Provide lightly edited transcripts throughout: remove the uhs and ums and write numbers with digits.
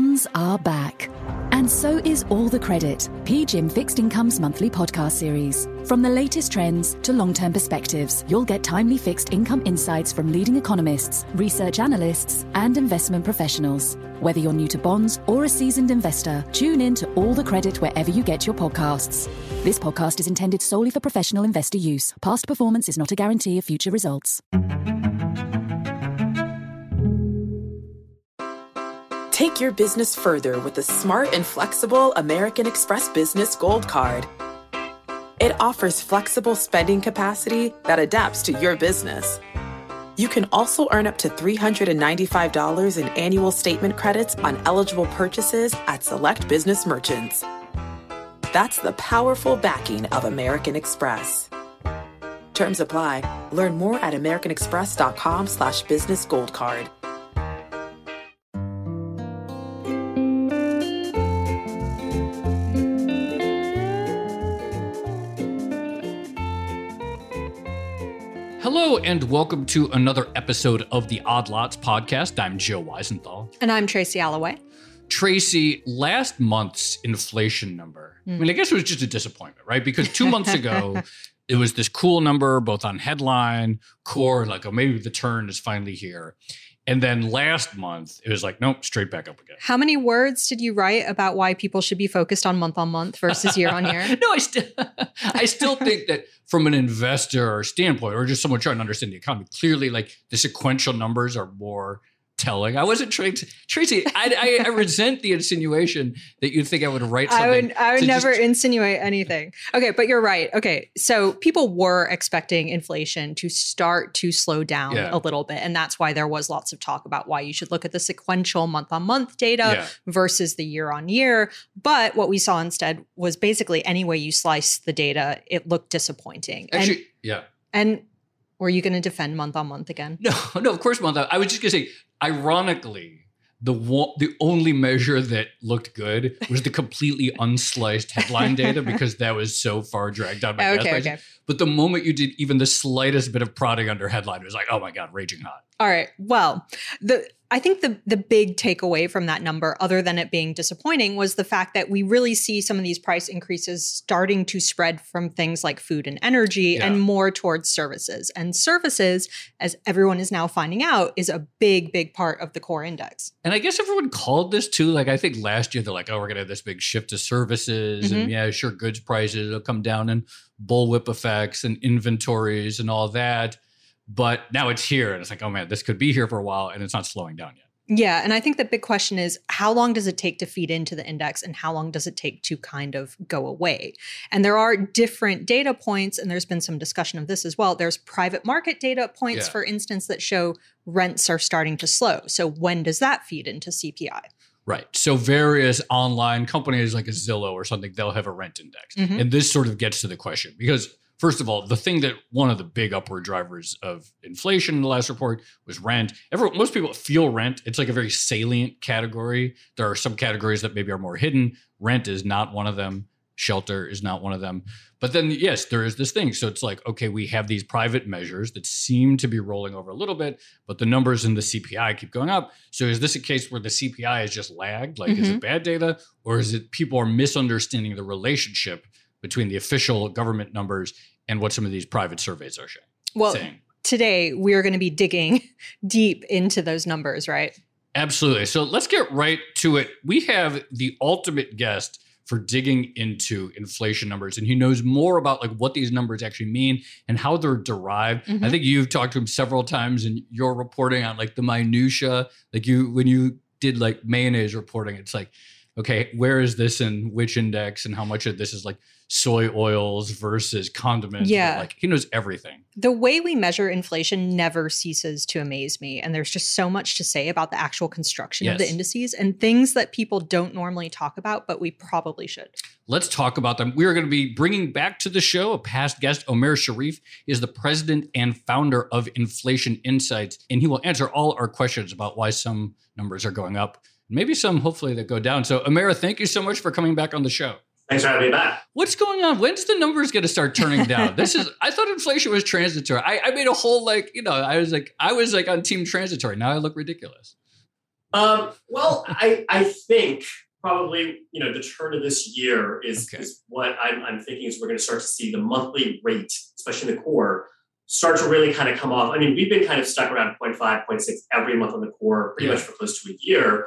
bonds are back. And so is All the Credit, PGIM Fixed Income's monthly podcast series. From the latest trends to long-term perspectives, you'll get timely fixed income insights from leading economists, research analysts, and investment professionals. Whether you're new to bonds or a seasoned investor, tune in to All the Credit wherever you get your podcasts. This podcast is intended solely for professional investor use. Past performance is not a guarantee of future results. Take your business further with the smart and flexible American Express Business Gold Card. It offers flexible spending capacity that adapts to your business. You can also earn up to $395 in annual statement credits on eligible purchases at select business merchants. That's the powerful backing of American Express. Terms apply. Learn more at americanexpress.com/business gold card. Hello and welcome to another episode of the Odd Lots podcast. I'm Joe Weisenthal. And I'm Tracy Alloway. Tracy, last month's inflation number, I mean, I guess it was just a disappointment, right? Because 2 months ago, it was this cool number, both on headline, core, like, oh, maybe the turn is finally here. And then last month, it was like, nope, straight back up again. How many words did you write about why people should be focused on month versus year on year? No, I still think that from an investor standpoint, or just someone trying to understand the economy, clearly, like, the sequential numbers are more telling. I wasn't trying to, Tracy, I resent the insinuation that you think I would write something. I would never insinuate anything. Okay, but you're right. Okay, so people were expecting inflation to start to slow down a little bit. And that's why there was lots of talk about why you should look at the sequential month-on-month data versus the year-on-year. But what we saw instead was basically any way you slice the data, it looked disappointing. Actually, And were you going to defend month-on-month again? No, of course month. I was just going to say, ironically, the only measure that looked good was the completely unsliced headline data because that was so far dragged down by gas prices. Okay. But the moment you did even the slightest bit of prodding under headline, it was like, oh my God, raging hot. All right. Well, I think the big takeaway from that number, other than it being disappointing, was the fact that we really see some of these price increases starting to spread from things like food and energy and more towards services. And services, as everyone is now finding out, is a big, big part of the core index. And I guess everyone called this too. Like, I think last year they're like, oh, we're going to have this big shift to services. And sure, goods prices will come down and bullwhip effects and inventories and all that. But now it's here and it's like, oh man, this could be here for a while and it's not slowing down yet. Yeah. And I think the big question is, how long does it take to feed into the index and how long does it take to kind of go away? And there are different data points, and there's been some discussion of this as well. There's private market data points, for instance, that show rents are starting to slow. So when does that feed into CPI? Right. So various online companies like a Zillow or something, they'll have a rent index. And this sort of gets to the question because, first of all, the thing that one of the big upward drivers of inflation in the last report was rent. Most people feel rent. It's like a very salient category. There are some categories that maybe are more hidden. Rent is not one of them. Shelter is not one of them. But then, yes, there is this thing. So it's like, okay, we have these private measures that seem to be rolling over a little bit, but the numbers in the CPI keep going up. So is this a case where the CPI is just lagged? Like, is it bad data? Or is it people are misunderstanding the relationship between the official government numbers and what some of these private surveys are saying? Well, today we are going to be digging deep into those numbers, right? Absolutely. So let's get right to it. We have the ultimate guest for digging into inflation numbers, and he knows more about like what these numbers actually mean and how they're derived. I think you've talked to him several times in your reporting on like the minutia. Like when you did like mayonnaise reporting, it's like, okay, where is this in which index and how much of this is like soy oils versus condiments? Yeah. Like he knows everything. The way we measure inflation never ceases to amaze me. And there's just so much to say about the actual construction of the indices and things that people don't normally talk about, but we probably should. Let's talk about them. We are going to be bringing back to the show a past guest, Omer Sharif. He is the president and founder of Inflation Insights, and he will answer all our questions about why some numbers are going up, maybe some hopefully that go down. So Omer, thank you so much for coming back on the show. Thanks for having me back. What's going on? When's the numbers going to start turning down? I thought inflation was transitory. I made a whole I was on team transitory. Now I look ridiculous. Well, I think probably, the turn of this year is what I'm thinking is we're going to start to see the monthly rate, especially in the core, start to really kind of come off. I mean, we've been kind of stuck around 0.5, 0.6 every month on the core, pretty much for close to a year.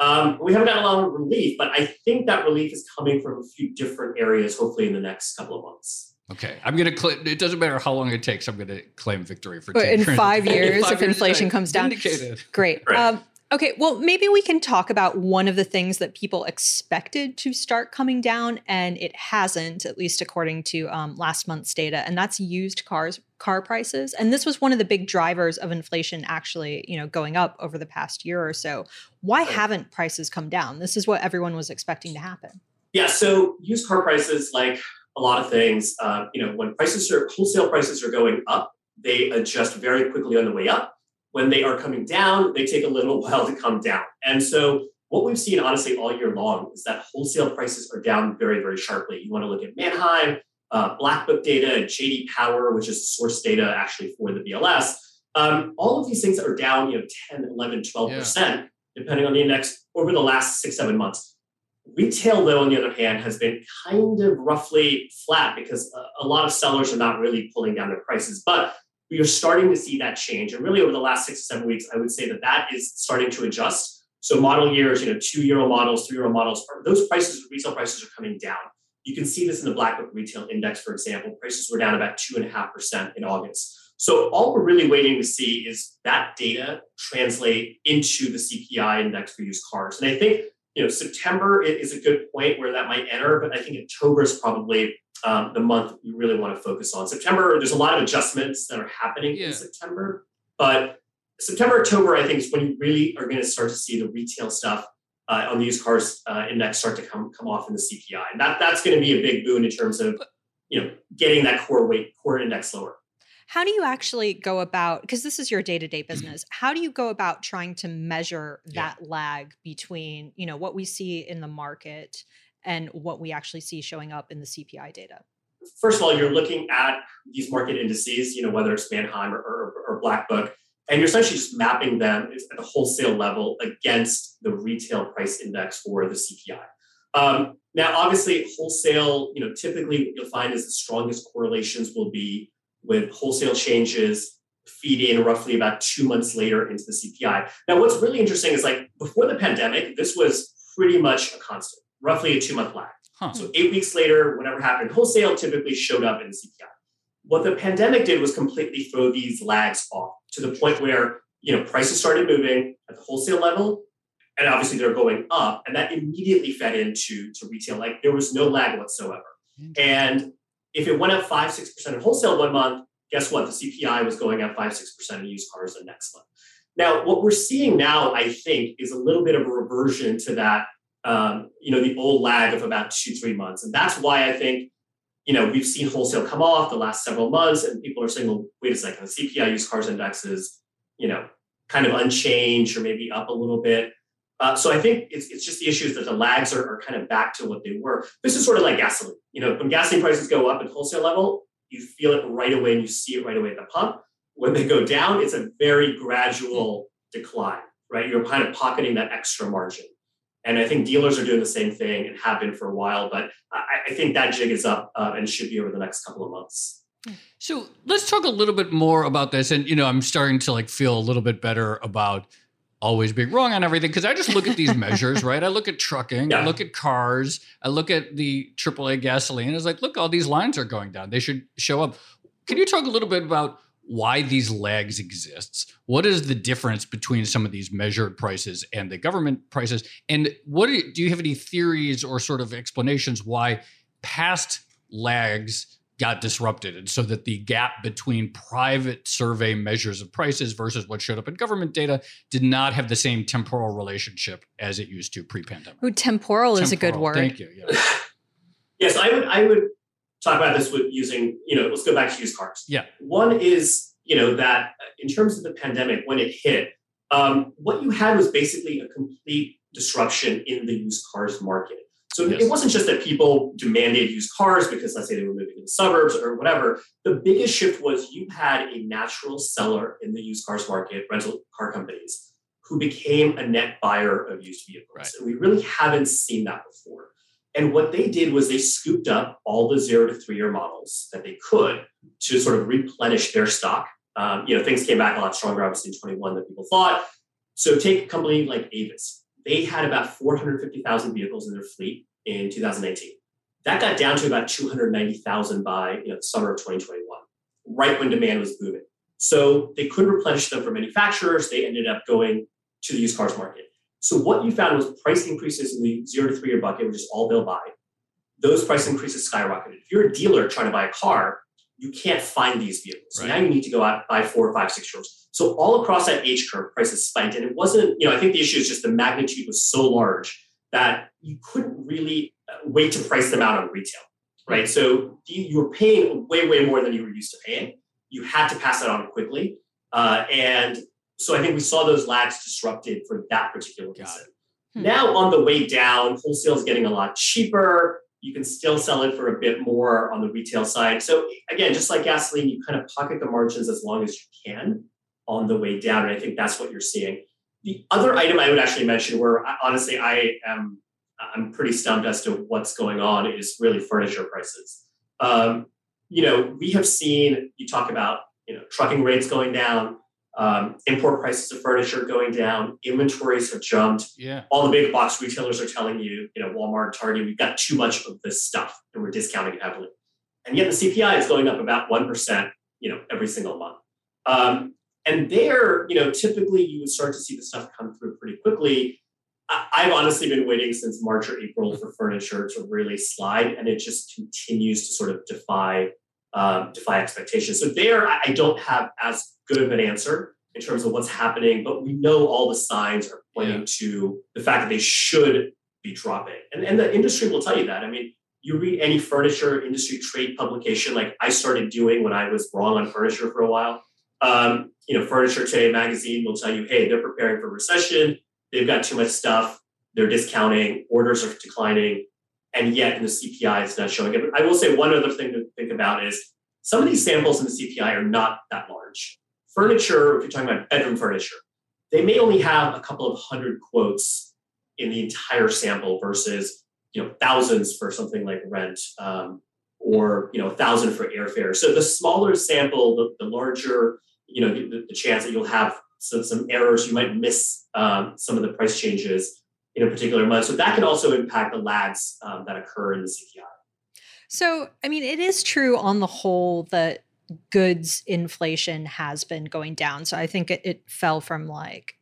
We haven't gotten a lot of relief, but I think that relief is coming from a few different areas, hopefully in the next couple of months. Okay, I'm going to claim, it doesn't matter how long it takes, I'm going to claim victory for in 5 years, if inflation comes down. Indicated. Great. Right. Okay, well, maybe we can talk about one of the things that people expected to start coming down, and it hasn't, at least according to last month's data, and that's used car prices. And this was one of the big drivers of inflation actually, going up over the past year or so. Why haven't prices come down? This is what everyone was expecting to happen. Yeah, so used car prices, like a lot of things, when wholesale prices are going up, they adjust very quickly on the way up. When they are coming down, they take a little while to come down. And so what we've seen, honestly, all year long is that wholesale prices are down very, very sharply. You want to look at Manheim, Black Book data, JD Power, which is source data actually for the BLS. All of these things are down, 10, 11, 12%, depending on the index over the last 6-7 months. Retail, though, on the other hand, has been kind of roughly flat because a lot of sellers are not really pulling down their prices. But we are starting to see that change. And really over the last 6 to 7 weeks, I would say that is starting to adjust. So model years, 2-year-old models, 3-year-old models, those prices, retail prices are coming down. You can see this in the Black Book Retail Index, for example. Prices were down about 2.5% in August. So all we're really waiting to see is that data translate into the CPI index for used cars. And I think, September is a good point where that might enter, but I think October is probably the month you really want to focus on. September, there's a lot of adjustments that are happening in September, but September, October, I think is when you really are going to start to see the retail stuff on the used cars index start to come off in the CPI. And that's going to be a big boon in terms of, getting that core index lower. How do you actually go about, because this is your day-to-day business, how do you go about trying to measure that lag between, what we see in the market and what we actually see showing up in the CPI data? First of all, you're looking at these market indices, whether it's Manheim or Black Book, and you're essentially just mapping them at the wholesale level against the retail price index for the CPI. Now, obviously, wholesale, typically what you'll find is the strongest correlations will be with wholesale changes feed in roughly about 2 months later into the CPI. Now, what's really interesting is before the pandemic, this was pretty much a constant, roughly a 2-month lag. So 8 weeks later, whatever happened, wholesale typically showed up in the CPI. What the pandemic did was completely throw these lags off to the point where, prices started moving at the wholesale level, and obviously they're going up, and that immediately fed into retail. There was no lag whatsoever. And if it went up 5-6% in wholesale 1 month, guess what? The CPI was going up 5-6% in used cars the next month. Now, what we're seeing now, I think, is a little bit of a reversion to that, the old lag of about 2-3 months. And that's why I think, we've seen wholesale come off the last several months, and people are saying, well, wait a second, the CPI used cars index is, kind of unchanged or maybe up a little bit. So I think it's just the issue is that the lags are kind of back to what they were. This is sort of like gasoline. When gasoline prices go up at wholesale level, you feel it right away and you see it right away at the pump. When they go down, it's a very gradual decline, right? You're kind of pocketing that extra margin. And I think dealers are doing the same thing and have been for a while, but I think that jig is up and should be over the next couple of months. So let's talk a little bit more about this. And, I'm starting to feel a little bit better about always being wrong on everything, because I just look at these measures, right? I look at trucking, I look at cars, I look at the AAA gasoline. It's look, all these lines are going down. They should show up. Can you talk a little bit about why these lags exist? What is the difference between some of these measured prices and the government prices? And do you have any theories or sort of explanations why past lags got disrupted, and so that the gap between private survey measures of prices versus what showed up in government data did not have the same temporal relationship as it used to pre-pandemic? Ooh, temporal is a good word. Thank you. Yeah. Yes, I would talk about this with using, let's go back to used cars. Yeah. One is, that in terms of the pandemic, when it hit, what you had was basically a complete disruption in the used cars market. So It wasn't just that people demanded used cars because, let's say, they were moving to the suburbs or whatever. The biggest shift was you had a natural seller in the used cars market, rental car companies, who became a net buyer of used vehicles. Right. And we really haven't seen that before. And what they did was they scooped up all the 0 to 3 year models that they could to sort of replenish their stock. Things came back a lot stronger, obviously, in 21 than people thought. So take a company like Avis. They had about 450,000 vehicles in their fleet in 2019. That got down to about 290,000 by the summer of 2021, right when demand was booming. So they couldn't replenish them from manufacturers. They ended up going to the used cars market. So what you found was price increases in the 0 to 3 year bucket, which is all they'll buy. Those price increases skyrocketed. If you're a dealer trying to buy a car, you can't find these vehicles. So now you need to go out and buy 4, 5, 6 years. So all across that age curve, prices spiked. And it wasn't, I think the issue is just the magnitude was so large that you couldn't really wait to price them out on retail, right? So you were paying way, way more than you were used to paying. You had to pass that on quickly. And so I think we saw those lags disrupted for that particular reason. Now on the way down, wholesale is getting a lot cheaper. You can still sell it for a bit more on the retail side. So again, just like gasoline, you kind of pocket the margins as long as you can on the way down. And I think that's what you're seeing. The other item I would actually mention where honestly I'm pretty stumped as to what's going on is really furniture prices. We have seen, you talk about, trucking rates going down, import prices of furniture going down, inventories have jumped. Yeah. All the big box retailers are telling you, Walmart, Target, we've got too much of this stuff and we're discounting it heavily. And yet the CPI is going up about 1%, every single month. And there, typically you would start to see the stuff come through pretty quickly. I've honestly been waiting since March or April for furniture to really slide, and it just continues to sort of defy expectations. So there, I don't have as good of an answer in terms of what's happening, but we know all the signs are pointing to the fact that they should be dropping. And the industry will tell you that. I mean, you read any furniture industry trade publication, like I started doing when I was wrong on furniture for a while. Furniture Today magazine will tell you, hey, they're preparing for recession. They've got too much stuff. They're discounting. Orders are declining. And yet in the CPI, it's not showing it. But I will say one other thing to think about is some of these samples in the CPI are not that large. Furniture, if you're talking about bedroom furniture, they may only have a couple of hundred quotes in the entire sample versus, thousands for something like rent or 1,000 for airfare. So the smaller sample, the larger, the chance that you'll have some errors, you might miss some of the price changes in a particular month. So that can also impact the lags that occur in the CPI. So, I mean, it is true on the whole that goods inflation has been going down. So I think it fell from like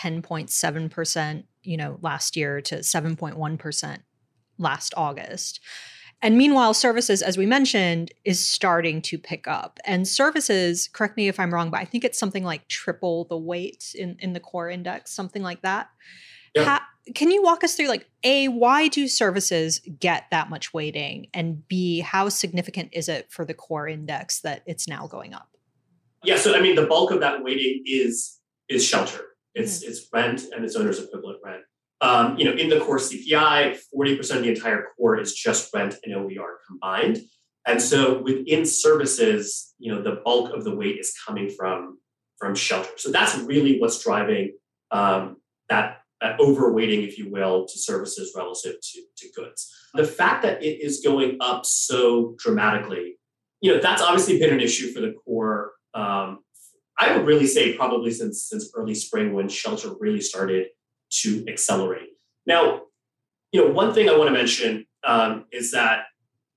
10.7%, last year to 7.1% last August. And meanwhile, services, as we mentioned, is starting to pick up. And services, correct me if I'm wrong, but I think it's something like triple the weight in the core index, something like that. Yeah. Can you walk us through, like, A, why do services get that much weighting? And B, how significant is it for the core index that it's now going up? Yeah, so I mean, the bulk of that weighting is shelter. It's rent and its owner's equivalent rent. In the core CPI, 40% of the entire core is just rent and OER combined. And so within services, the bulk of the weight is coming from shelter. So that's really what's driving that overweighting, if you will, to services relative to goods. The fact that it is going up so dramatically, that's obviously been an issue for the core. I would really say probably since early spring when shelter really started to accelerate. Now, one thing I want to mention is that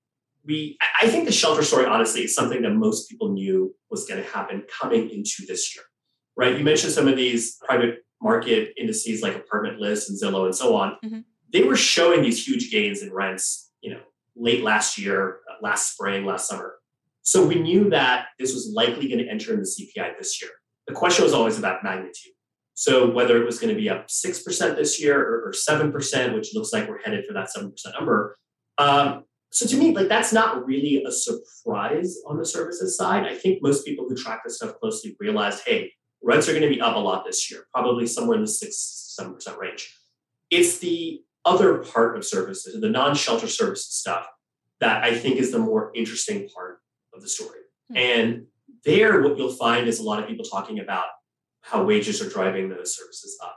I think the shelter story, honestly, is something that most people knew was going to happen coming into this year, right? You mentioned some of these private market indices like Apartment List and Zillow and so on. Mm-hmm. They were showing these huge gains in rents, late last year, last spring, last summer. So we knew that this was likely going to enter in the CPI this year. The question was always about magnitude. So whether it was going to be up 6% this year or 7%, which looks like we're headed for that 7% number. So to me, that's not really a surprise on the services side. I think most people who track this stuff closely realized, hey, rents are going to be up a lot this year, probably somewhere in the 6-7% range. It's the other part of services, the non-shelter services stuff, that I think is the more interesting part of the story. Mm-hmm. And there, what you'll find is a lot of people talking about how wages are driving those services up.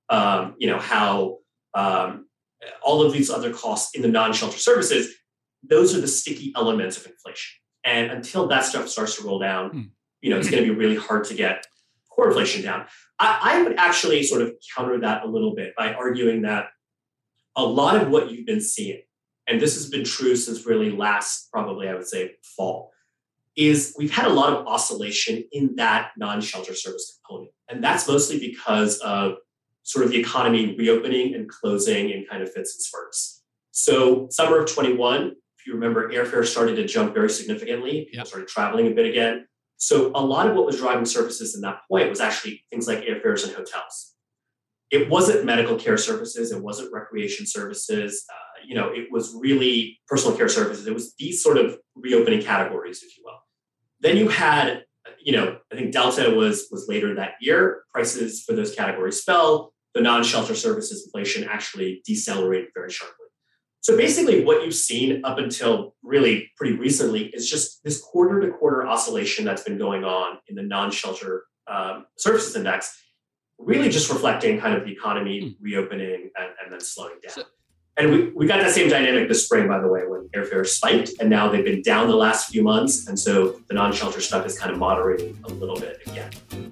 how all of these other costs in the non-shelter services, those are the sticky elements of inflation. And until that stuff starts to roll down, it's going to be really hard to get core inflation down. I would actually sort of counter that a little bit by arguing that a lot of what you've been seeing, and this has been true since really last, probably I would say fall, is we've had a lot of oscillation in that non-shelter service component. And that's mostly because of sort of the economy reopening and closing in kind of fits and spurts. So summer of 21, if you remember, airfare started to jump very significantly. People started traveling a bit again. So a lot of what was driving services in that point was actually things like airfares and hotels. It wasn't medical care services. It wasn't recreation services. It was really personal care services. It was these sort of reopening categories, if you will. Then you had, I think Delta was later that year. Prices for those categories fell. The non-shelter services inflation actually decelerated very sharply. So basically what you've seen up until really pretty recently is just this quarter-to-quarter oscillation that's been going on in the non-shelter services index, really just reflecting kind of the economy reopening and then slowing down. And we got that same dynamic this spring, by the way, when airfares spiked, and now they've been down the last few months. And so the non-shelter stuff is kind of moderating a little bit again.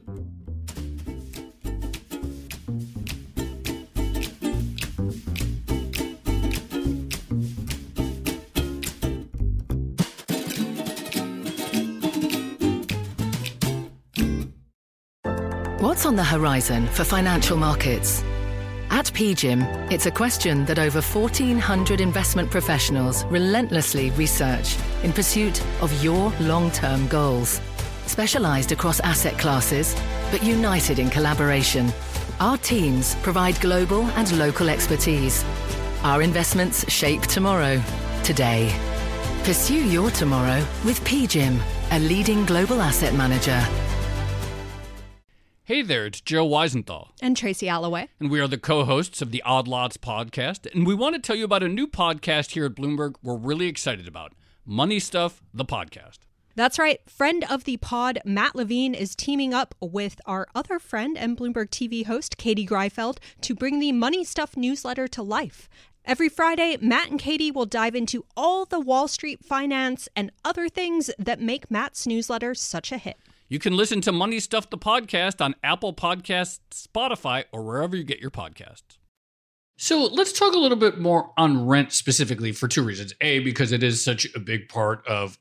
What's on the horizon for financial markets? At PGIM, it's a question that over 1,400 investment professionals relentlessly research in pursuit of your long-term goals. Specialized across asset classes, but united in collaboration, our teams provide global and local expertise. Our investments shape tomorrow, today. Pursue your tomorrow with PGIM, a leading global asset manager. Hey there, it's Joe Weisenthal. And Tracy Alloway. And we are the co-hosts of the Odd Lots podcast. And we want to tell you about a new podcast here at Bloomberg we're really excited about. Money Stuff, the podcast. That's right. Friend of the pod, Matt Levine, is teaming up with our other friend and Bloomberg TV host, Katie Greifeld, to bring the Money Stuff newsletter to life. Every Friday, Matt and Katie will dive into all the Wall Street finance and other things that make Matt's newsletter such a hit. You can listen to Money Stuff, the podcast on Apple Podcasts, Spotify, or wherever you get your podcasts. So let's talk a little bit more on rent specifically for two reasons. A, because it is such a big part of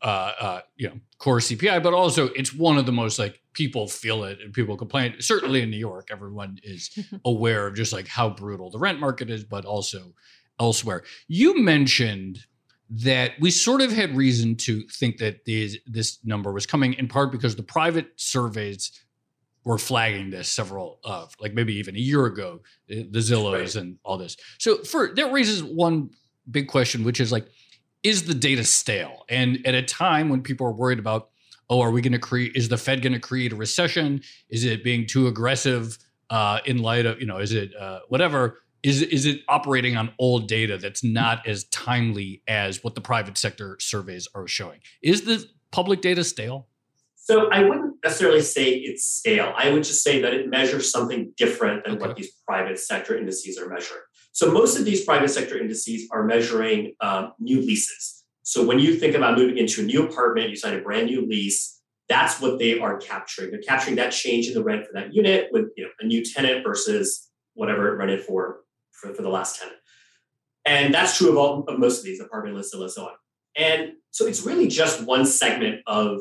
core CPI, but also it's one of the most people feel it and people complain. Certainly in New York, everyone is aware of just how brutal the rent market is, but also elsewhere. You mentioned that we sort of had reason to think that this number was coming in part because the private surveys were flagging this several maybe even a year ago, the Zillows and all this. So that raises one big question, which is the data stale? And at a time when people are worried about, is the Fed going to create a recession? Is it being too aggressive in light of, is it whatever? Is it operating on old data that's not as timely as what the private sector surveys are showing? Is the public data stale? So I wouldn't necessarily say it's stale. I would just say that it measures something different than what these private sector indices are measuring. So most of these private sector indices are measuring new leases. So when you think about moving into a new apartment, you sign a brand new lease, that's what they are capturing. They're capturing that change in the rent for that unit with a new tenant versus whatever it rented for the last tenant. And that's true of most of these apartment lists and so on. And so it's really just one segment of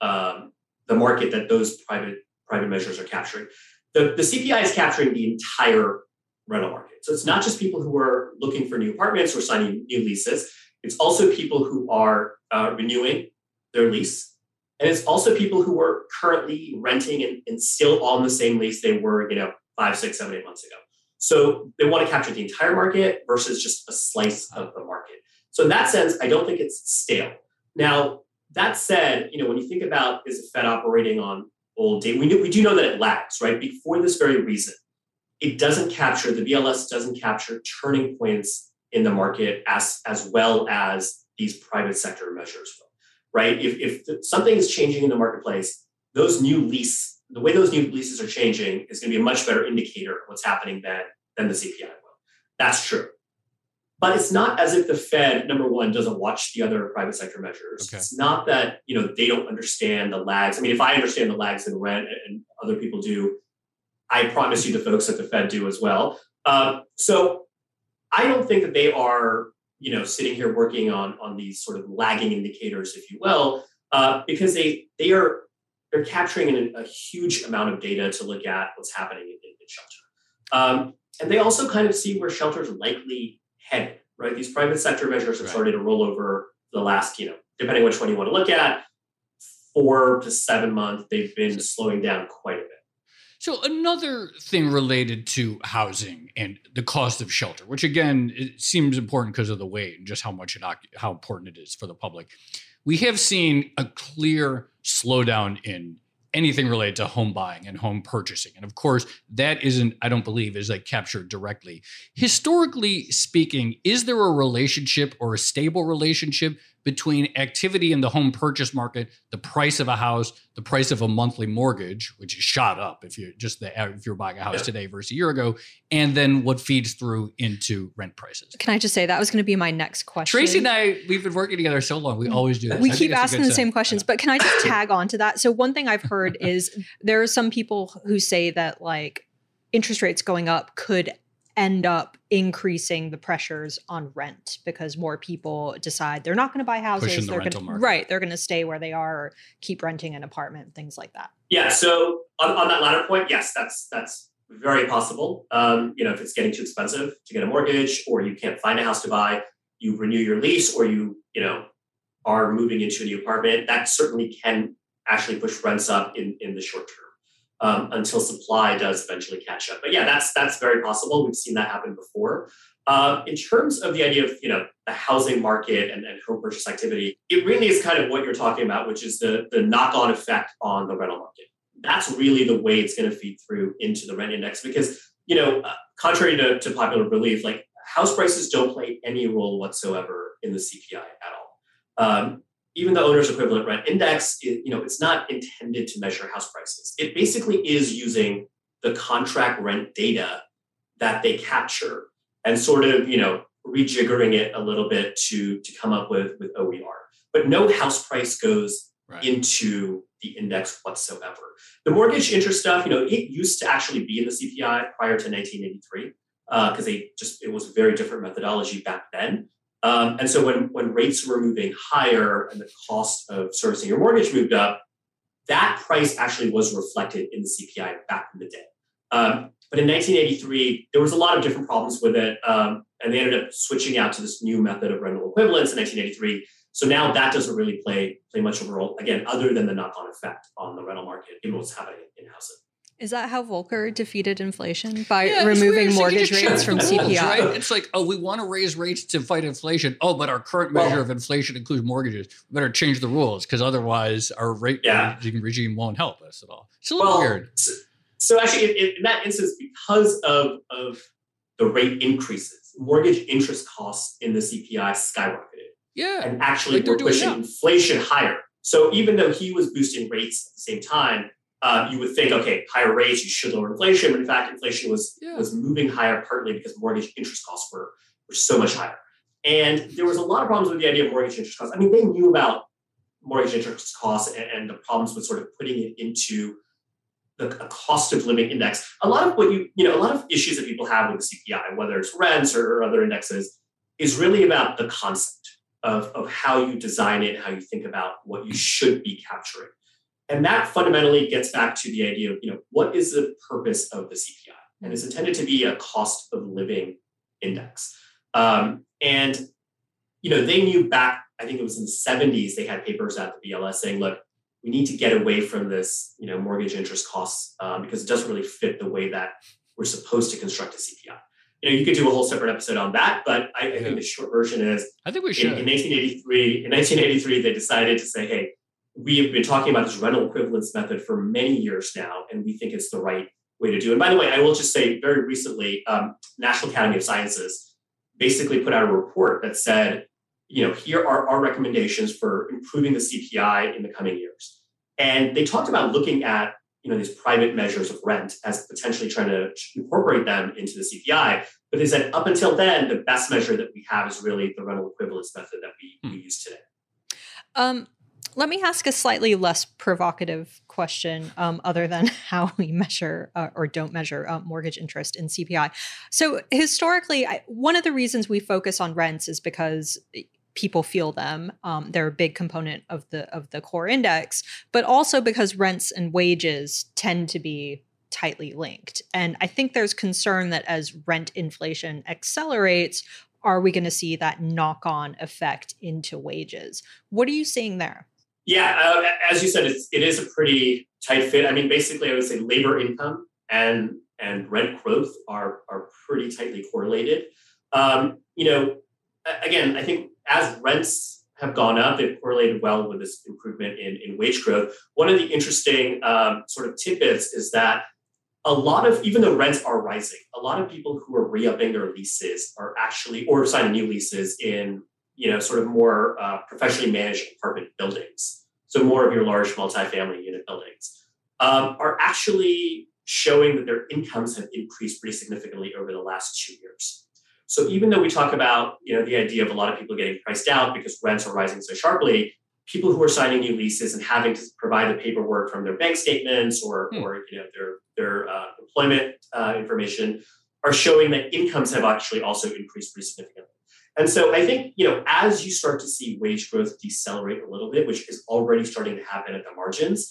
the market that those private measures are capturing. The CPI is capturing the entire rental market. So it's not just people who are looking for new apartments or signing new leases. It's also people who are renewing their lease. And it's also people who are currently renting and still on the same lease they were 5, 6, 7, 8 months ago. So they want to capture the entire market versus just a slice of the market. So in that sense, I don't think it's stale. Now, that said, when you think about, is the Fed operating on old data? We do know that it lags, right? For this very reason, it doesn't capture, the BLS doesn't capture turning points in the market as well as these private sector measures will, right? If something is changing in the marketplace, the way those new leases are changing is going to be a much better indicator of what's happening than than the CPI will. That's true. But it's not as if the Fed, number one, doesn't watch the other private sector measures. Okay. It's not that, they don't understand the lags. I mean, if I understand the lags in rent and other people do, I promise you the folks at the Fed do as well. So I don't think that they are, sitting here working on these sort of lagging indicators, if you will, because they're capturing a huge amount of data to look at what's happening in shelter. And they also kind of see where shelter is likely headed, right? These private sector measures have started to roll over the last, depending on which one you want to look at, 4 to 7 months, they've been slowing down quite a bit. So another thing related to housing and the cost of shelter, which again, it seems important because of the weight and just how important it is for the public. We have seen a clear slowdown in anything related to home buying and home purchasing. And of course, that I don't believe, is captured directly. Historically speaking, is there a relationship or a stable relationship between activity in the home purchase market, the price of a house, the price of a monthly mortgage, which is shot up if you're buying a house today versus a year ago, and then what feeds through into rent prices? Can I just say that was going to be my next question? Tracy and I, we've been working together so long. We always do this. We keep asking the same questions, but can I just tag on to that? So one thing I've heard is there are some people who say that interest rates going up could end up increasing the pressures on rent because more people decide they're not going to buy houses. They're going to stay where they are or keep renting an apartment, things like that. Yeah. So on that latter point, yes, that's very possible. If it's getting too expensive to get a mortgage or you can't find a house to buy, you renew your lease or you are moving into a new apartment, that certainly can actually push rents up in the short term. Until supply does eventually catch up. But yeah, that's very possible. We've seen that happen before. In terms of the idea of, the housing market and home purchase activity, it really is kind of what you're talking about, which is the knock-on effect on the rental market. That's really the way it's going to feed through into the rent index because, contrary to popular belief, house prices don't play any role whatsoever in the CPI at all. Even the owner's equivalent rent index, it's not intended to measure house prices. It basically is using the contract rent data that they capture and sort of, rejiggering it a little bit to come up with OER. But no house price goes into the index whatsoever. The mortgage interest stuff, it used to actually be in the CPI prior to 1983 because it was a very different methodology back then. And so when rates were moving higher and the cost of servicing your mortgage moved up, that price actually was reflected in the CPI back in the day. But in 1983, there was a lot of different problems with it. And they ended up switching out to this new method of rental equivalence in 1983. So now that doesn't really play much of a role, again, other than the knock-on effect on the rental market, given what's happening in housing. Is that how Volcker defeated inflation? By removing mortgage rates from CPI? Right? It's we want to raise rates to fight inflation. Oh, but our current measure of inflation includes mortgages. We better change the rules because otherwise our rate regime won't help us at all. It's a little weird. So actually, in that instance, because of the rate increases, mortgage interest costs in the CPI skyrocketed. Yeah. And actually we're pushing inflation higher. So even though he was boosting rates at the same time, you would think, okay, higher rates, you should lower inflation. But in fact, inflation was moving higher partly because mortgage interest costs were so much higher. And there was a lot of problems with the idea of mortgage interest costs. I mean, they knew about mortgage interest costs and the problems with sort of putting it into a cost of living index. A lot of a lot of issues that people have with the CPI, whether it's rents or other indexes, is really about the concept of how you design it, how you think about what you should be capturing. And that fundamentally gets back to the idea of, what is the purpose of the CPI? And it's intended to be a cost of living index. They knew back, I think it was in the 70s, they had papers at the BLS saying, look, we need to get away from this, mortgage interest costs because it doesn't really fit the way that we're supposed to construct a CPI. You could do a whole separate episode on that, but I think the short version is, I think we should. In 1983, they decided to say, hey, we have been talking about this rental equivalence method for many years now, and we think it's the right way to do it. And by the way, I will just say very recently, National Academy of Sciences basically put out a report that said, here are our recommendations for improving the CPI in the coming years. And they talked about looking at, these private measures of rent as potentially trying to incorporate them into the CPI. But is that up until then, the best measure that we have is really the rental equivalence method that we use today. Let me ask a slightly less provocative question, other than how we measure or don't measure mortgage interest in CPI. So historically, one of the reasons we focus on rents is because people feel them. They're a big component of the core index, but also because rents and wages tend to be tightly linked. And I think there's concern that as rent inflation accelerates, are we going to see that knock-on effect into wages? What are you seeing there? Yeah, as you said, it is a pretty tight fit. I mean, basically, I would say labor income and rent growth are pretty tightly correlated. Again, I think as rents have gone up, they've correlated well with this improvement in wage growth. One of the interesting sort of tidbits is that even though rents are rising, a lot of people who are re-upping their leases are actually, or signing new leases in sort of more professionally managed apartment buildings. So more of your large multifamily unit buildings are actually showing that their incomes have increased pretty significantly over the last 2 years. So even though we talk about, the idea of a lot of people getting priced out because rents are rising so sharply, people who are signing new leases and having to provide the paperwork from their bank statements or their employment information are showing that incomes have actually also increased pretty significantly. And so I think, as you start to see wage growth decelerate a little bit, which is already starting to happen at the margins,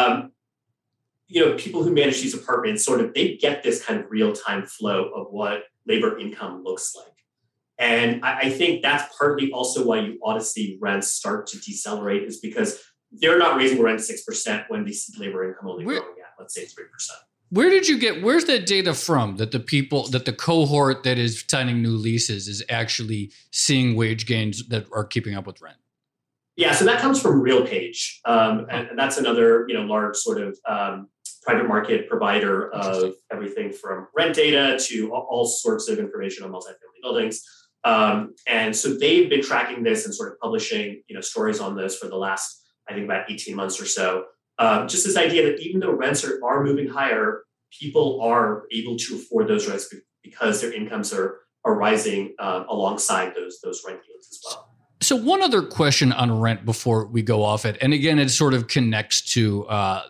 people who manage these apartments they get this kind of real-time flow of what labor income looks like. And I think that's partly also why you ought to see rents start to decelerate, is because they're not raising rent 6% when they see labor income only growing at, let's say, 3%. Where's that data from that the cohort that is signing new leases is actually seeing wage gains that are keeping up with rent? Yeah, so that comes from RealPage. And that's another, large sort of private market provider of everything from rent data to all sorts of information on multifamily buildings. And so they've been tracking this and sort of publishing, stories on this for the last, I think, about 18 months or so. Just this idea that even though rents are moving higher, people are able to afford those rents because their incomes are rising alongside those rent yields as well. So one other question on rent before we go off it, and again, it sort of connects to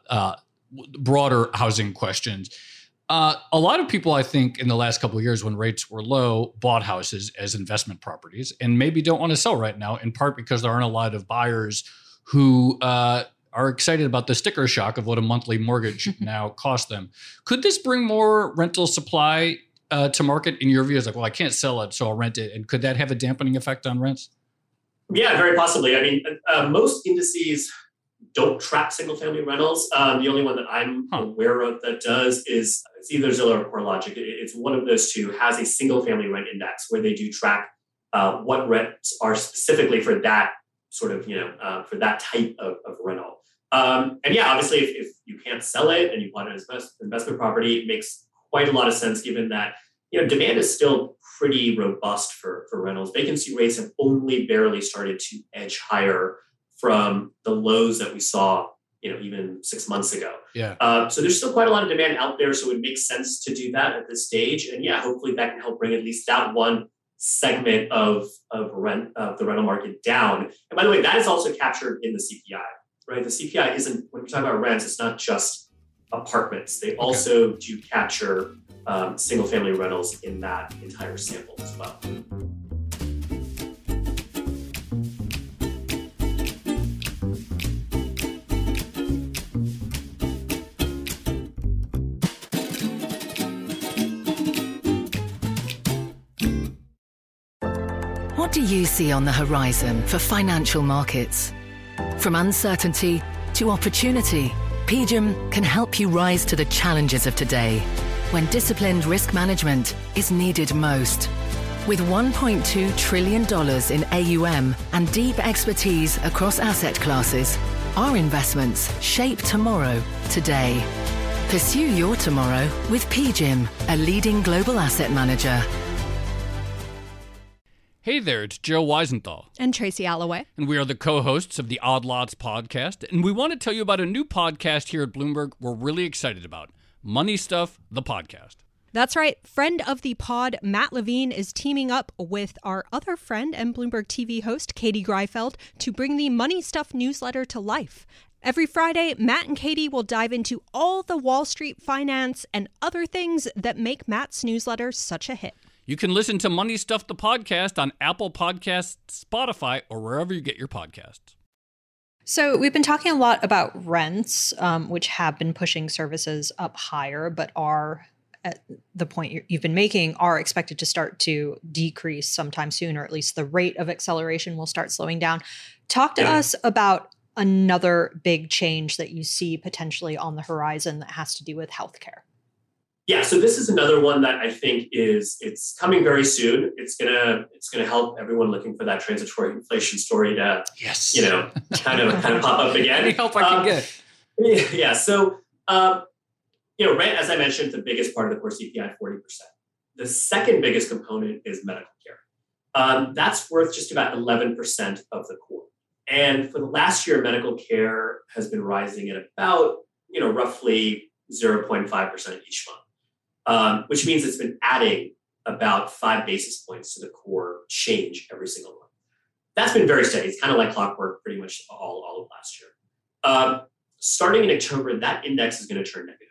broader housing questions. A lot of people, I think, in the last couple of years when rates were low, bought houses as investment properties and maybe don't want to sell right now, in part because there aren't a lot of buyers who are excited about the sticker shock of what a monthly mortgage now costs them. Could this bring more rental supply to market in your view? It's like, well, I can't sell it, so I'll rent it. And could that have a dampening effect on rents? Yeah, very possibly. I mean, most indices don't track single-family rentals. The only one that I'm aware of that does is it's either Zillow or CoreLogic. It's one of those two has a single-family rent index where they do track what rents are specifically for that sort of, for that type of rental. And yeah, obviously, if you can't sell it and you want it as investment property, it makes quite a lot of sense given that, demand is still pretty robust for rentals. Vacancy rates have only barely started to edge higher from the lows that we saw, even 6 months ago. Yeah. So there's still quite a lot of demand out there. So it makes sense to do that at this stage. And yeah, hopefully that can help bring at least that one segment of the rental market down. And by the way, that is also captured in the CPI, right? The CPI isn't, when we talk about rents, it's not just apartments. They also do capture single family rentals in that entire sample as well. What do you see on the horizon for financial markets? From uncertainty to opportunity, PGIM can help you rise to the challenges of today when disciplined risk management is needed most. With $1.2 trillion in AUM and deep expertise across asset classes, our investments shape tomorrow today. Pursue your tomorrow with PGIM, a leading global asset manager. Hey there, it's Joe Weisenthal. And Tracy Alloway. And we are the co-hosts of the Odd Lots podcast. And we want to tell you about a new podcast here at Bloomberg we're really excited about. Money Stuff, the podcast. That's right. Friend of the pod, Matt Levine, is teaming up with our other friend and Bloomberg TV host, Katie Greifeld, to bring the Money Stuff newsletter to life. Every Friday, Matt and Katie will dive into all the Wall Street finance and other things that make Matt's newsletter such a hit. You can listen to Money Stuff, the podcast on Apple Podcasts, Spotify, or wherever you get your podcasts. So we've been talking a lot about rents, which have been pushing services up higher, but are, at the point you've been making, are expected to start to decrease sometime soon, or at least the rate of acceleration will start slowing down. Talk to us about another big change that you see potentially on the horizon that has to do with healthcare. Yeah, so this is another one that I think it's coming very soon. It's gonna help everyone looking for that transitory inflation story to kind of pop up again. Any help I can get. Yeah. So rent, as I mentioned, the biggest part of the core CPI, 40%. The second biggest component is medical care. That's worth just about 11% of the core. And for the last year, medical care has been rising at about roughly 0.5% each month. Which means it's been adding about 5 basis points to the core change every single month. That's been very steady. It's kind of like clockwork pretty much all of last year. Starting in October, that index is going to turn negative.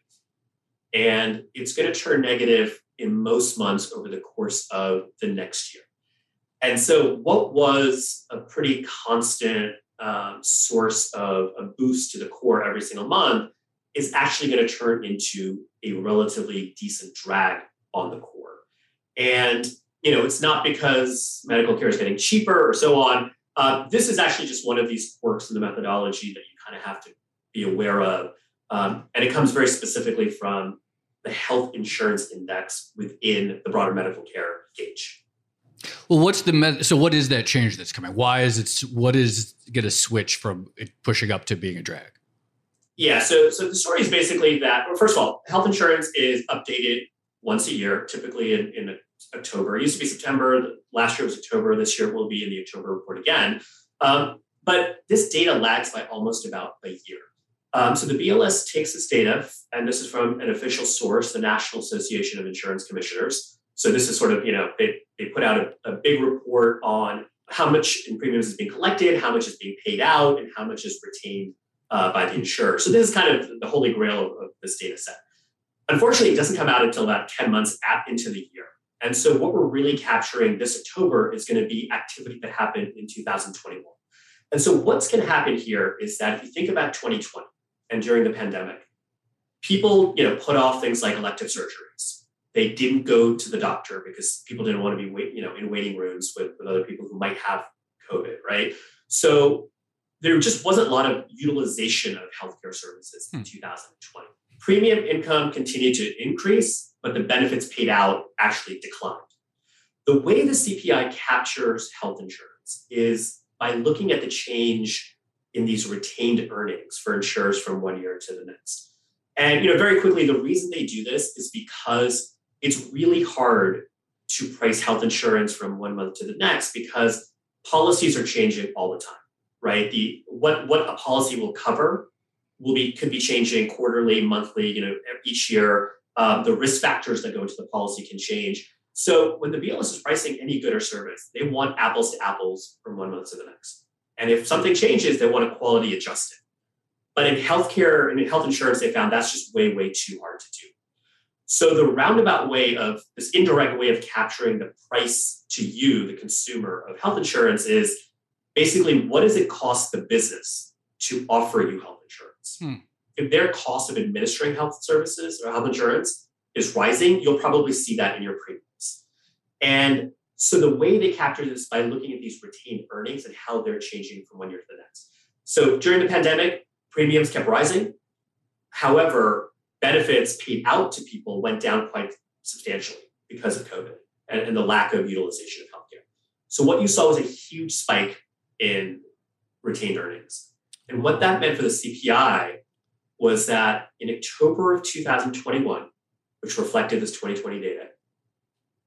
And it's going to turn negative in most months over the course of the next year. And so what was a pretty constant source of a boost to the core every single month is actually going to turn into a relatively decent drag on the core. And, it's not because medical care is getting cheaper or so on. This is actually just one of these quirks in the methodology that you kind of have to be aware of. And it comes very specifically from the health insurance index within the broader medical care gauge. Well, so what is that change that's coming? What is going to switch from it pushing up to being a drag? Yeah, so the story is basically that, well, first of all, health insurance is updated once a year, typically in October. It used to be September. Last year was October. This year will be in the October report again. But this data lags by almost about a year. So the BLS takes this data, and this is from an official source, the National Association of Insurance Commissioners. So this is sort of, they put out a big report on how much in premiums is being collected, how much is being paid out, and how much is retained by the insurer. So this is kind of the holy grail of this data set. Unfortunately, it doesn't come out until about 10 months into the year. And so what we're really capturing this October is going to be activity that happened in 2021. And so what's going to happen here is that if you think about 2020 and during the pandemic, people, put off things like elective surgeries. They didn't go to the doctor because people didn't want to be, in waiting rooms with other people who might have COVID, right? So there just wasn't a lot of utilization of healthcare services in 2020. Premium income continued to increase, but the benefits paid out actually declined. The way the CPI captures health insurance is by looking at the change in these retained earnings for insurers from one year to the next. And very quickly, the reason they do this is because it's really hard to price health insurance from one month to the next because policies are changing all the time. Right, what a policy will cover could be changing quarterly, monthly, each year. The risk factors that go into the policy can change. So when the BLS is pricing any good or service, they want apples to apples from one month to the next. And if something changes, they want to quality adjust it. But in healthcare and in health insurance, they found that's just way, way too hard to do. So the roundabout way of this indirect way of capturing the price to you, the consumer of health insurance, is basically, what does it cost the business to offer you health insurance? If their cost of administering health services or health insurance is rising, you'll probably see that in your premiums. And so the way they capture this is by looking at these retained earnings and how they're changing from one year to the next. So during the pandemic, premiums kept rising. However, benefits paid out to people went down quite substantially because of COVID and the lack of utilization of healthcare. So what you saw was a huge spike in retained earnings. And what that meant for the CPI was that in October of 2021, which reflected this 2020 data,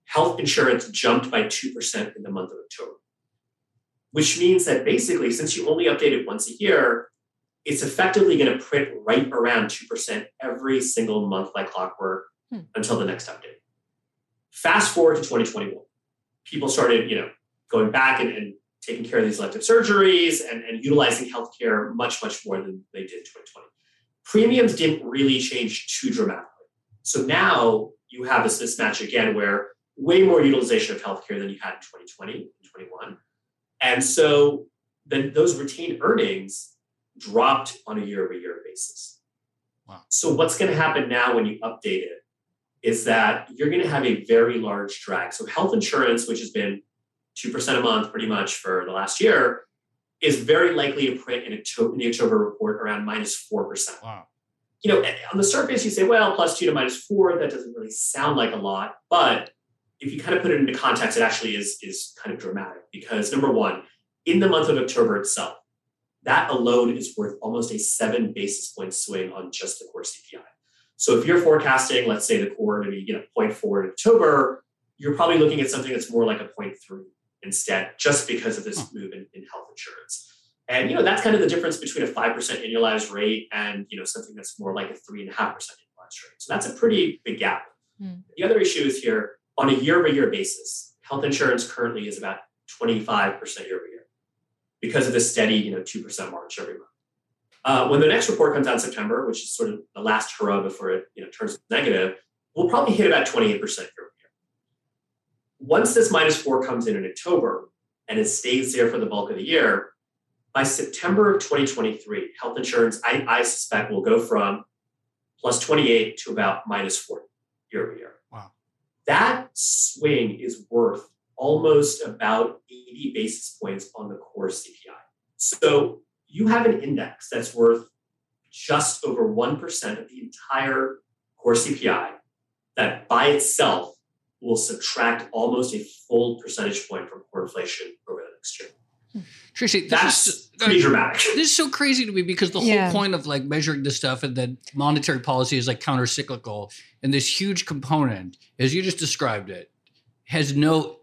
health insurance jumped by 2% in the month of October, which means that basically, since you only update it once a year, it's effectively going to print right around 2% every single month like clockwork until the next update. Fast forward to 2021. People started, going back and taking care of these elective surgeries and utilizing healthcare much, much more than they did in 2020. Premiums didn't really change too dramatically. So now you have this mismatch again where way more utilization of healthcare than you had in 2020 and 21. And so then those retained earnings dropped on a year-over-year basis. Wow. So what's going to happen now when you update it is that you're going to have a very large drag. So health insurance, which has been 2% a month pretty much for the last year, is very likely to print in the October report around -4%. Wow. On the surface, you say, well, +2 to -4, that doesn't really sound like a lot. But if you kind of put it into context, it actually is kind of dramatic because number one, in the month of October itself, that alone is worth almost a 7 basis point swing on just the core CPI. So if you're forecasting, let's say the core to be 0.4 in October, you're probably looking at something that's more like a 0.3 instead, just because of this move in health insurance. And that's kind of the difference between a 5% annualized rate and something that's more like a 3.5% annualized rate. So that's a pretty big gap. The other issue is here on a year-over-year basis, health insurance currently is about 25% year-over-year because of the steady 2% march every month. When the next report comes out in September, which is sort of the last hurrah before it turns negative, we'll probably hit about 28% year-over-year. Once this -4 comes in October and it stays there for the bulk of the year, by September of 2023, health insurance, I suspect, will go from +28 to about -40 year-over-year. Wow. That swing is worth almost about 80 basis points on the core CPI. So you have an index that's worth just over 1% of the entire core CPI that by itself will subtract almost a full percentage point from core inflation over the next year. Tracy, that's pretty dramatic. This is so crazy to me because the whole point of measuring this stuff and that monetary policy is counter-cyclical, and this huge component, as you just described it, there's no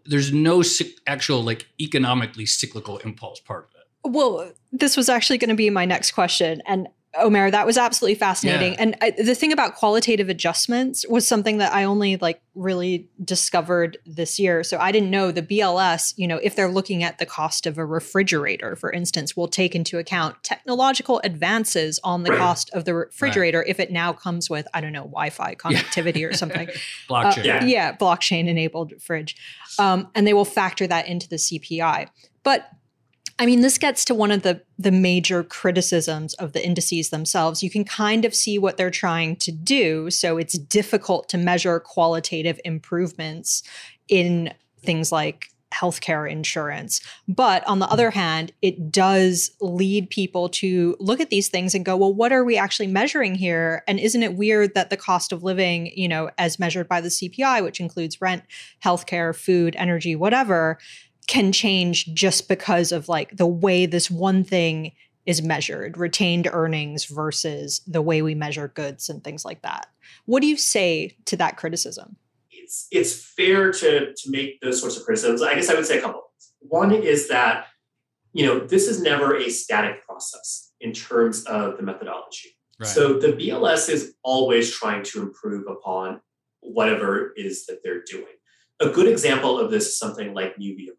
actual economically cyclical impulse part of it. Well, this was actually going to be my next question. And Omer, that was absolutely fascinating. Yeah. And the thing about qualitative adjustments was something that I only really discovered this year. So I didn't know the BLS, if they're looking at the cost of a refrigerator, for instance, will take into account technological advances on the cost of the refrigerator if it now comes with, I don't know, Wi-Fi connectivity or something. Blockchain. Blockchain enabled fridge. And they will factor that into the CPI. But I mean, this gets to one of the major criticisms of the indices themselves. You can kind of see what they're trying to do. So it's difficult to measure qualitative improvements in things like healthcare insurance. But on the other hand, it does lead people to look at these things and go, well, what are we actually measuring here? And isn't it weird that the cost of living, as measured by the CPI, which includes rent, healthcare, food, energy, whatever, can change just because of the way this one thing is measured, retained earnings versus the way we measure goods and things like that. What do you say to that criticism? It's fair to make those sorts of criticisms. I guess I would say a couple of things. One is that, this is never a static process in terms of the methodology. Right. So the BLS is always trying to improve upon whatever it is that they're doing. A good example of this is something like new vehicles.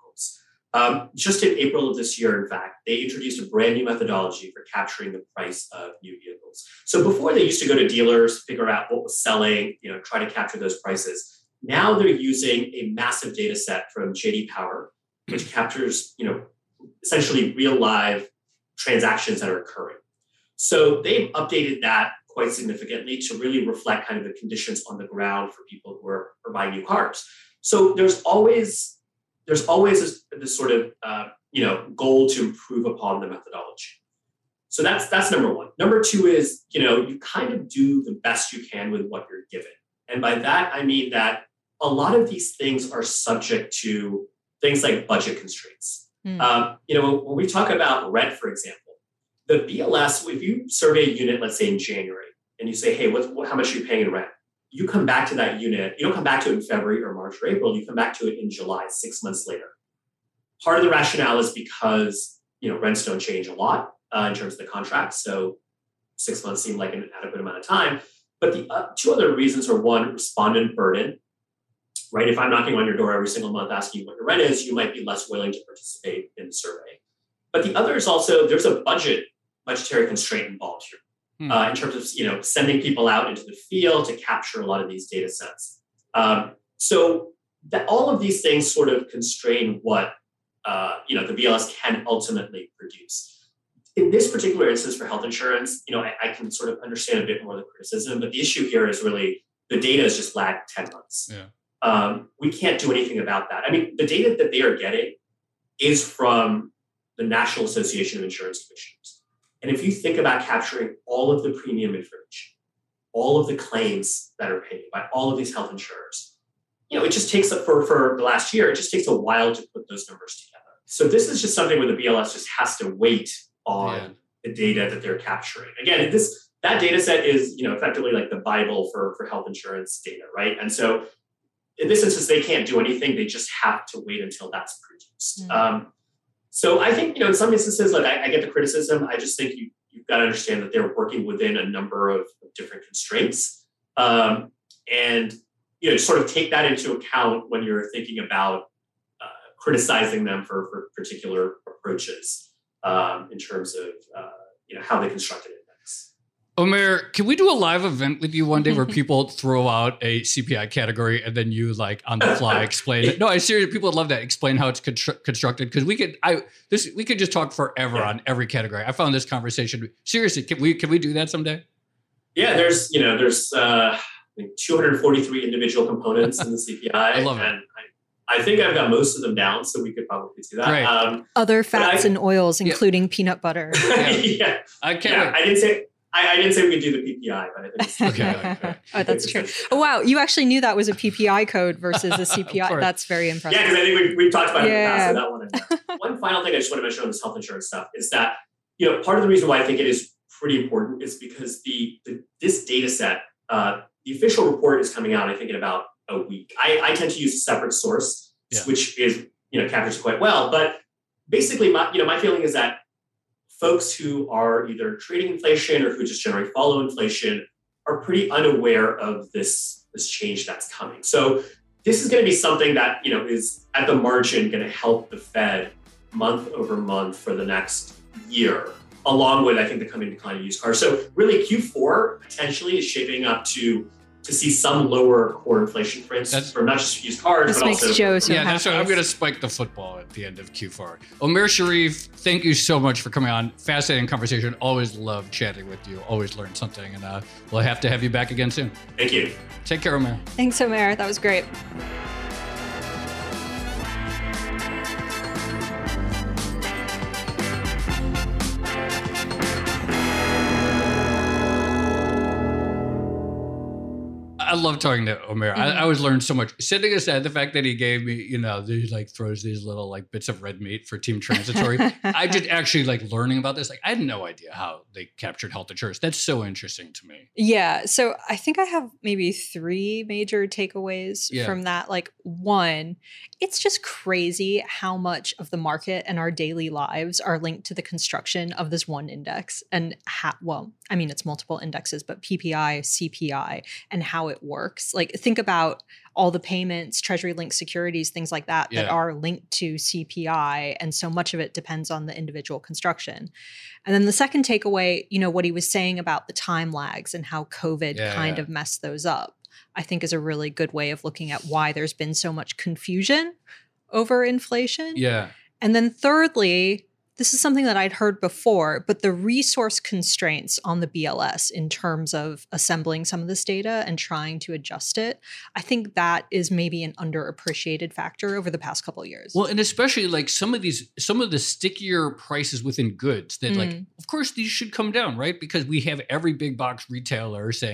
Just in April of this year, in fact, they introduced a brand new methodology for capturing the price of new vehicles. So before they used to go to dealers, figure out what was selling, try to capture those prices. Now they're using a massive data set from J.D. Power, which captures, essentially real live transactions that are occurring. So they've updated that quite significantly to really reflect kind of the conditions on the ground for people who are buying new cars. So there's always this sort of goal to improve upon the methodology. So that's number one. Number two is you kind of do the best you can with what you're given, and by that I mean that a lot of these things are subject to things like budget constraints. When we talk about rent, for example, the BLS, if you survey a unit, let's say in January, and you say, hey, how much are you paying in rent? you come back to that unit, you don't come back to it in February or March or April, you come back to it in July, 6 months later. Part of the rationale is because, rents don't change a lot in terms of the contract. So 6 months seemed like an adequate amount of time. But the two other reasons are, one, respondent burden, right? If I'm knocking on your door every single month asking you what your rent is, you might be less willing to participate in the survey. But the other is also, there's a budgetary constraint involved here. In terms of sending people out into the field to capture a lot of these data sets. So that all of these things sort of constrain what the BLS can ultimately produce. In this particular instance for health insurance, I can sort of understand a bit more of the criticism, but the issue here is really the data is just lagged 10 months. Yeah. We can't do anything about that. I mean, the data that they are getting is from the National Association of Insurance Commissioners. And if you think about capturing all of the premium information, all of the claims that are paid by all of these health insurers, it just takes for the last year, it just takes a while to put those numbers together. So this is just something where the BLS just has to wait on the data that they're capturing. Again, that data set is, effectively like the Bible for health insurance data, right? And so in this instance, they can't do anything. They just have to wait until that's produced. So I think, in some instances, like I get the criticism. I just think you've got to understand that they're working within a number of different constraints. And, sort of take that into account when you're thinking about criticizing them for particular approaches in terms of, how they constructed index. Omer, can we do a live event with you one day where people throw out a CPI category and then you on the fly explain it? No, I seriously, people would love that. Explain how it's constructed, because we could just talk forever on every category. I found this conversation seriously. Can we do that someday? Yeah, there's 243 individual components in the CPI. I love it. And I think I've got most of them down, so we could probably do that. Right. Other fats and oils, including peanut butter. Yeah. I can't wait. I didn't say we could do the PPI, but I think it's okay. Oh, that's true. Oh, wow. You actually knew that was a PPI code versus a CPI. That's very impressive. Yeah, because I think we've talked about it in the past, so that one. One final thing I just want to mention on this health insurance stuff is that, part of the reason why I think it is pretty important is because this data set, the official report is coming out, I think, in about a week. I tend to use a separate source, which is, captures quite well. But basically, my feeling is that folks who are either trading inflation or who just generally follow inflation are pretty unaware of this change that's coming. So this is going to be something that, is at the margin going to help the Fed month over month for the next year, along with, I think, the coming decline of used cars. So really Q4 potentially is shaping up to see some lower core inflation prints from not just used cars, this but makes also... Joe so that's right. I'm going to spike the football at the end of Q4. Omer Sharif, thank you so much for coming on. Fascinating conversation. Always love chatting with you. Always learn something. And we'll have to have you back again soon. Thank you. Take care, Omer. Thanks, Omer. That was great. I love talking to Omer. I always learn so much. Setting aside the fact that he gave me, he throws these little bits of red meat for Team Transitory. I just actually learning about this. I had no idea how they captured health insurance. That's so interesting to me. Yeah. So I think I have maybe 3 major takeaways from that. One, it's just crazy how much of the market and our daily lives are linked to the construction of this one index and it's multiple indexes, but PPI, CPI, and how it works. Think about all the payments, treasury linked securities, things like that are linked to CPI. And so much of it depends on the individual construction. And then the second takeaway, what he was saying about the time lags and how COVID kind of messed those up, I think is a really good way of looking at why there's been so much confusion over inflation. Yeah. And then thirdly, this is something that I'd heard before, but the resource constraints on the BLS in terms of assembling some of this data and trying to adjust it, I think that is maybe an underappreciated factor over the past couple of years. Well, and especially some of the stickier prices within goods that of course these should come down, right? Because we have every big box retailer saying we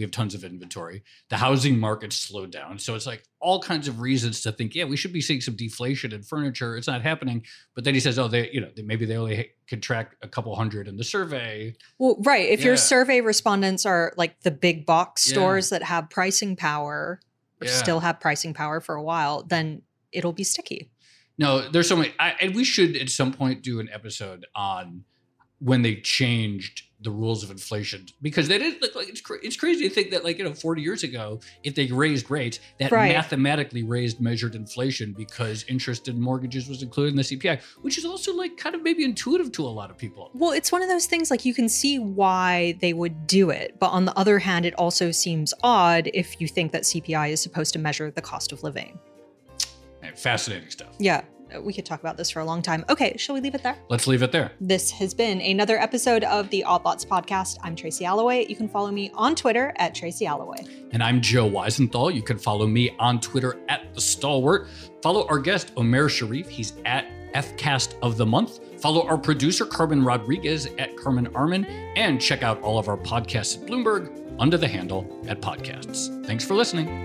We have tons of inventory. The housing market slowed down. So it's like all kinds of reasons to think, yeah, we should be seeing some deflation in furniture. It's not happening. But then he says, maybe they only can track a couple hundred in the survey. Well, right. If your survey respondents are like the big box stores that have pricing power or still have pricing power for a while, then it'll be sticky. No, there's so many. And we should at some point do an episode on when they changed the rules of inflation, because they didn't look like it's crazy to think that 40 years ago, if they raised rates, that mathematically raised measured inflation because interest in mortgages was included in the CPI, which is also kind of maybe intuitive to a lot of people. Well, it's one of those things you can see why they would do it. But on the other hand, it also seems odd if you think that CPI is supposed to measure the cost of living. Fascinating stuff. Yeah. We could talk about this for a long time. Okay, shall we leave it there? Let's leave it there. This has been another episode of the Odd Lots podcast. I'm Tracy Alloway. You can follow me on Twitter at Tracy Alloway. And I'm Joe Weisenthal. You can follow me on Twitter at The Stalwart. Follow our guest, Omer Sharif. He's at FCast of the Month. Follow our producer, Carmen Rodriguez, at Carmen Armin. And check out all of our podcasts at Bloomberg under the handle at Podcasts. Thanks for listening.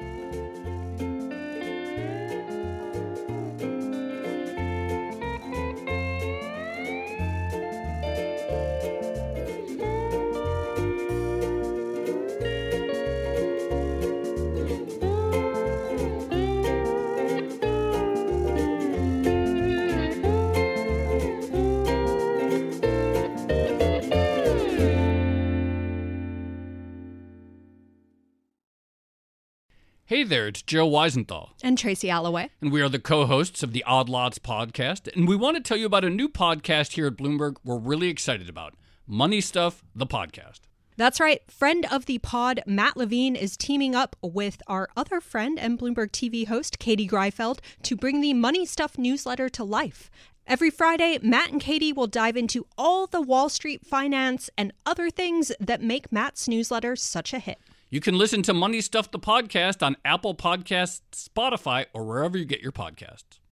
Hey there, it's Joe Weisenthal. And Tracy Alloway. And we are the co-hosts of the Odd Lots podcast. And we want to tell you about a new podcast here at Bloomberg we're really excited about. Money Stuff, the podcast. That's right. Friend of the pod, Matt Levine, is teaming up with our other friend and Bloomberg TV host, Katie Greifeld, to bring the Money Stuff newsletter to life. Every Friday, Matt and Katie will dive into all the Wall Street finance and other things that make Matt's newsletter such a hit. You can listen to Money Stuff, the podcast on Apple Podcasts, Spotify, or wherever you get your podcasts.